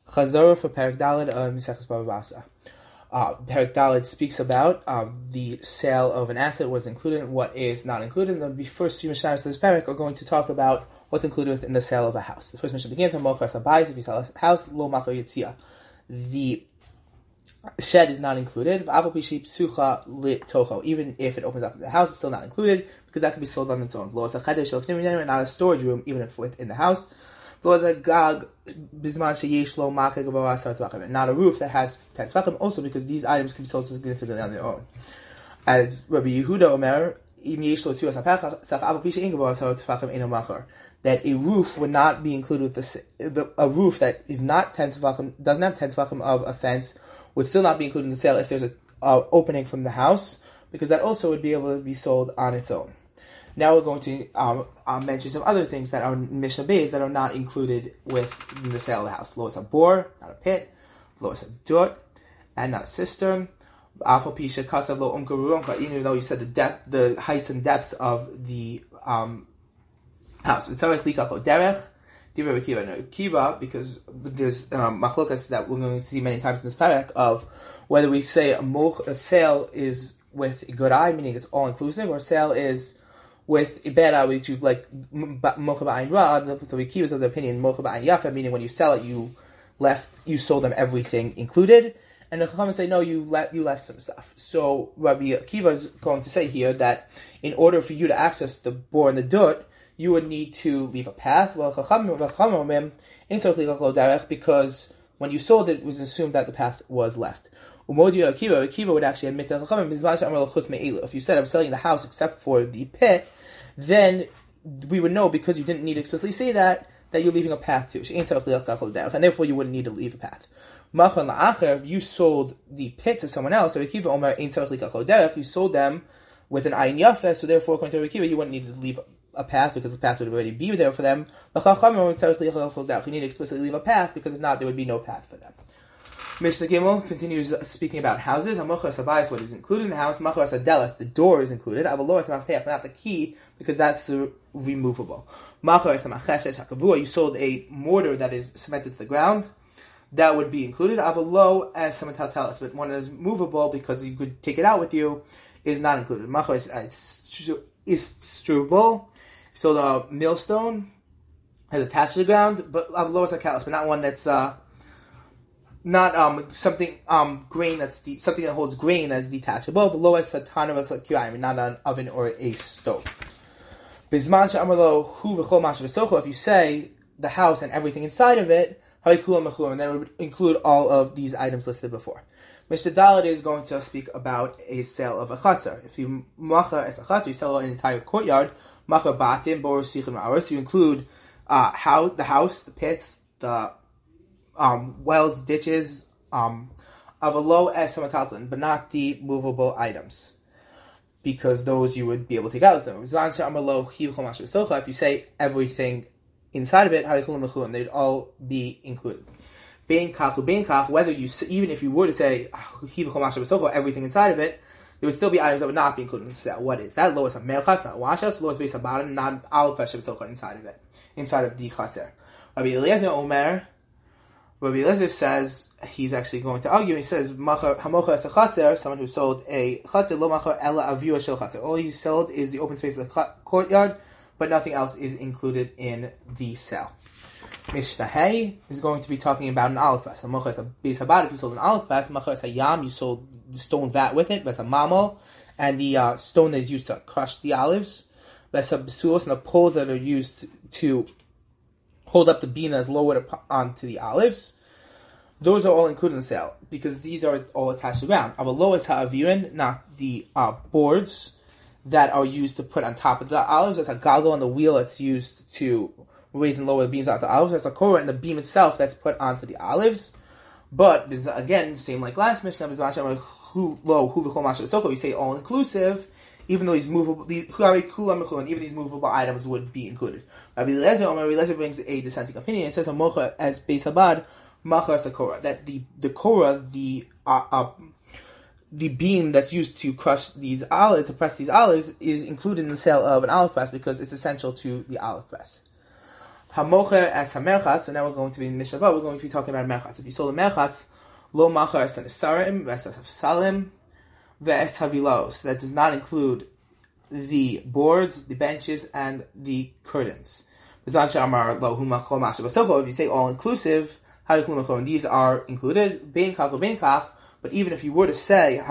Chazorah for Perek Daled of Maseches Bava Basra. Perek Daled speaks about the sale of an asset, what's included and what is not included. And the first few Mishnayos of this Perek are going to talk about what's included within the sale of a house. The first Mishnah begins from Mochar Sabayis. If you sell a house, Lo Machar Yitzia. The shed is not included. Even if it opens up in the house, it's still not included because that can be sold on its own. Not a storage room, even if within the house. Not a roof that has 10 tvachim, also because these items can be sold significantly on their own. As Rabbi Yehuda Omer, that a roof would not be included with a roof that is not 10 tvachim, doesn't have 10 tvachim of a fence, would still not be included in the sale if there's an opening from the house, because that also would be able to be sold on its own. Now we're going to mention some other things that are Mishnah Beis that are not included within the sale of the house. Lo is a bore, not a pit. Lo is a dirt, and not a cistern. Even though you said the heights and depths of the house. Kiva, because there's machlokas that we're going to see many times in this parak of whether we say a sale is with a good eye, meaning it's all inclusive, or a sale is with a bad eye, which you like mocha ba'ayin ra. The Kiva is of the opinion mocha ba'ayin yafa, meaning when you sell it, you sold them everything included. And the Chachamim say, no, you left some stuff. So Rabbi Akiva is going to say here that in order for you to access the bore and the dirt, you would need to leave a path. Well, because when you sold it, it was assumed that the path was left. Akiva would actually admit that if you said I'm selling the house except for the pit, then we would know because you didn't need to explicitly say that you're leaving a path too. And therefore you wouldn't need to leave a path. If you sold the pit to someone else, so you sold them with an ayin yafeh, so therefore according to Akiva, you wouldn't need to leave a path because the path would already be there for them. You need to explicitly leave a path because if not, there would be no path for them. Mishnah Gimel continues speaking about houses. What is included in the house? The door is included. But not the key because that's the removable. You sold a mortar that is cemented to the ground. That would be included. Avalo as cemental, but one that is movable because you could take it out with you is not included. Machar is strubble. So the millstone is attached to the ground, but avalo is a callus, but not one that's not something grain that's something that holds grain that's detachable. Avalo is satana was like not an oven or a stove. Bisman she'amarlo hu v'chol mashav v'socho. If you say the house and everything inside of it, and then it would include all of these items listed before. Mr. Dalit is going to speak about a sale of a chatzar. If you macha as a chatzar, you sell an entire courtyard. Macha batim bor sichim ma'aros. You include the house, the pits, the wells, ditches, of a low as samatatlan, but not the movable items, because those you would be able to take out with them. If you say everything inside of it, and they'd all be included. Whether you, even if you were to say everything inside of it, there would still be items that would not be included in the sale. What is that? Lo is a merchat, not washas. Lo is based on bottom, not al inside of it, inside of the chatzer. Rabbi Eliezer says he's actually going to argue. He says hamocha es a chatzer, someone who sold a chatzer lo machar ela avua shel chatzer. All he sold is the open space of the courtyard, but nothing else is included in the sale. Mishnah Hay is going to be talking about an olive press. Hamocha es a beis habad. If you sold an olive press, macha es a yam, you sold the stone vat with it. That's a mamel, and the stone that is used to crush the olives. That's a besulos, and the poles that are used to hold up the beam that's lowered onto the olives. Those are all included in the sale because these are all attached to the ground. Avalo is ha'avirin, not the boards that are used to put on top of the olives. That's a goggle on the wheel that's used to raise and lower the beams onto the olives. That's a korah and the beam itself that's put onto the olives. But again, same like last Mishnah, we say all inclusive, even though these movable, even these movable items would be included. Rabbi Eliezer brings a dissenting opinion. It says hamocha as beis habad, macha as a korah, that the korah, the beam that's used to crush these olives, to press these olives, is included in the sale of an olive press because it's essential to the olive press. Hamocher as hamerchatz. So now we're going to be in Mishavah. We're going to be talking about merchatz. If you sold a merchatz, lo macher es hanesarim, ves salim, ves havilos. That does not include the boards, the benches, and the curtains. If you say all inclusive, these are included. But even if you were to say not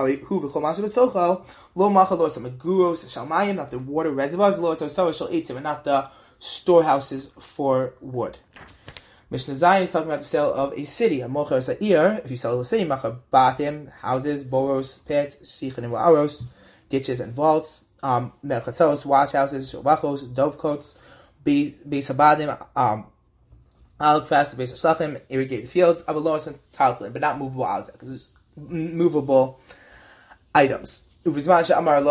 the water reservoirs, and not the storehouses for wood. Mishnah Zayin is talking about the sale of a city. A mocher sa'ir, if you sell a city, macher batim, houses, boros, pits, shichin and wa'aros, ditches and vaults, merchatos, wash houses, shovachos, dovecotes, beisabadim, alfas, beisashlachim, irrigated fields, avalos and talklin, but not movable houses, because it's movable items. If you would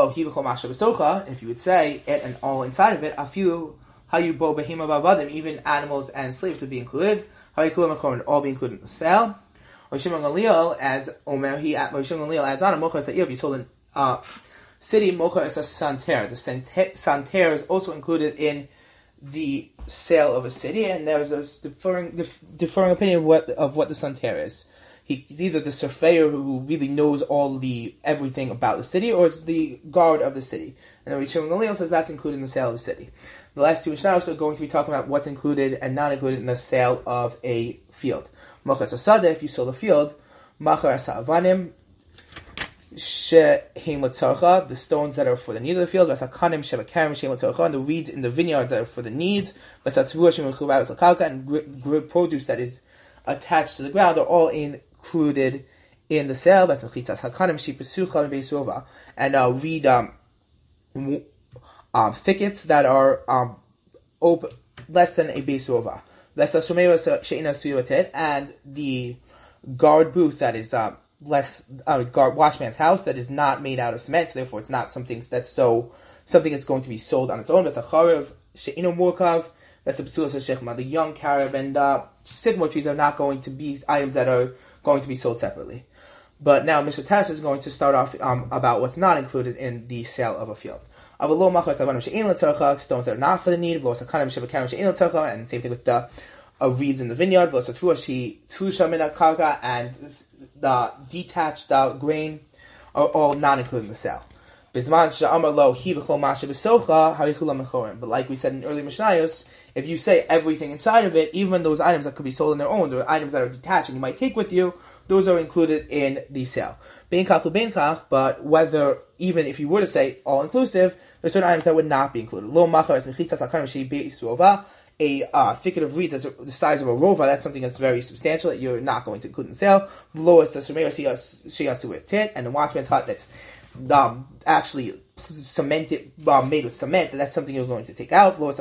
say it and all inside of it, a few hayubo behima bavadim, even animals and slaves would be included. Hayikulam all be included in the sale. Shimon Gamliel adds on a mocher that if you sold a city, mocher is a santer. The santer is also included in the sale of a city, and there's a differing opinion of what the santer is. He's either the surveyor who really knows everything about the city, or it's the guard of the city. And then Shimon Gamliel says that's included in the sale of the city. The last two Mishnahs are going to be talking about what's included and not included in the sale of a field. Machar Sadeh, if you sold a field, Machar Avanim, Shehem Latzarcha, the stones that are for the need of the field, Vasakanim Shebakarim Shehem Latzarcha, and the weeds in the vineyard that are for the needs, Vasatvu Shehem Lachubav Zakalka, and produce that is attached to the ground are all included in the sale. And read thickets that are less than a base rova. And the guard booth that is watchman's house that is not made out of cement, so therefore it's not something that's going to be sold on its own. The young carob and sycamore trees are not going to be items that are going to be sold separately. But now Mishnah Tess is going to start off about what's not included in the sale of a field. Stones that are not for the need, and same thing with the reeds in the vineyard, and the detached grain are all not included in the sale. But like we said in early Mishnayos, if you say everything inside of it, even those items that could be sold on their own, or items that are detached and you might take with you, those are included in the sale. But whether, even if you were to say all-inclusive, there are certain items that would not be included. A thicket of reeds that's the size of a rova, that's something that's very substantial that you're not going to include in the sale. And the watchman's hut that's actually cemented, made with cement, that's something you're going to take out. Not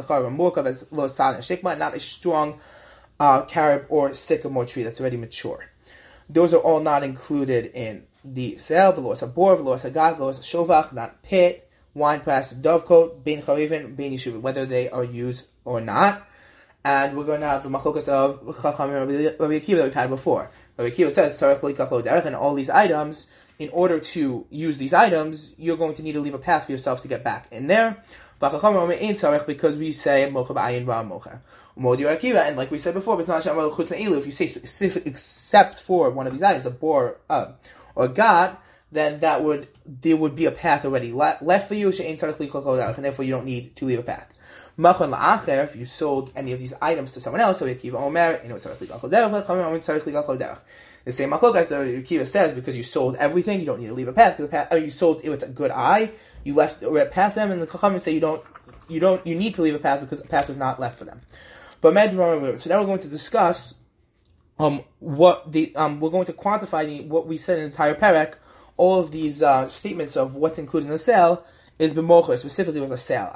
a strong carob or sycamore tree that's already mature. Those are all not included in the sale. Velos habor, velos hagat, velos shovach, not pit, wine press, dovecote, bein charivin, bein yeshuvah, whether they are used or not. And we're going to have the machlokas of Chacham and Rabbi Akiva that we've had before. Rabbi Akiva says, and all these items, in order to use these items, you're going to need to leave a path for yourself to get back in there. Because we say, and like we said before, if you say specific, except for one of these items, a bor or gad, then there would be a path already left for you, and therefore you don't need to leave a path. If you sold any of these items to someone else, the same machlokas that Akiva says, because you sold everything, you don't need to leave a path. Or you sold it with a good eye, you left a path for them, and the Chachamim say you need to leave a path because the path was not left for them. But so now we're going to discuss we're going to quantify what we said in the entire perek. All of these statements of what's included in the sale is b'mocher, specifically with a sale.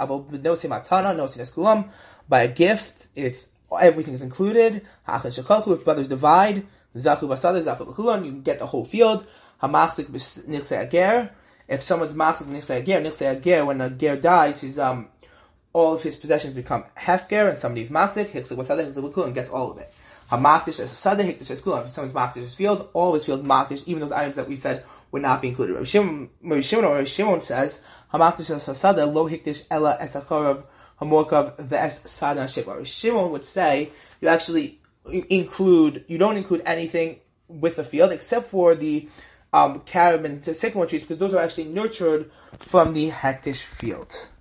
By a gift, everything is included. If brothers divide, zachu basada, zachu b'chulon, you get the whole field. Hamachzik b'nichsei ager. If someone's machzik b'nichsei ager, when a ger dies, his all of his possessions become hefker, and somebody's machzik, hichzik basada, hichzik b'chulon, gets all of it. Hamakdish as sada, hikdish as kulam. If someone's makdish his field, all his field makdish, even those items that we said would not be included. Rabbi Shimon says, Hamakdish as sada, lo hikdish ella esachorav Hamorkav Ves Sadan Shikvar. Shimon would say you actually you don't include anything with the field except for the carob and sycamore trees, because those are actually nurtured from the hektish field.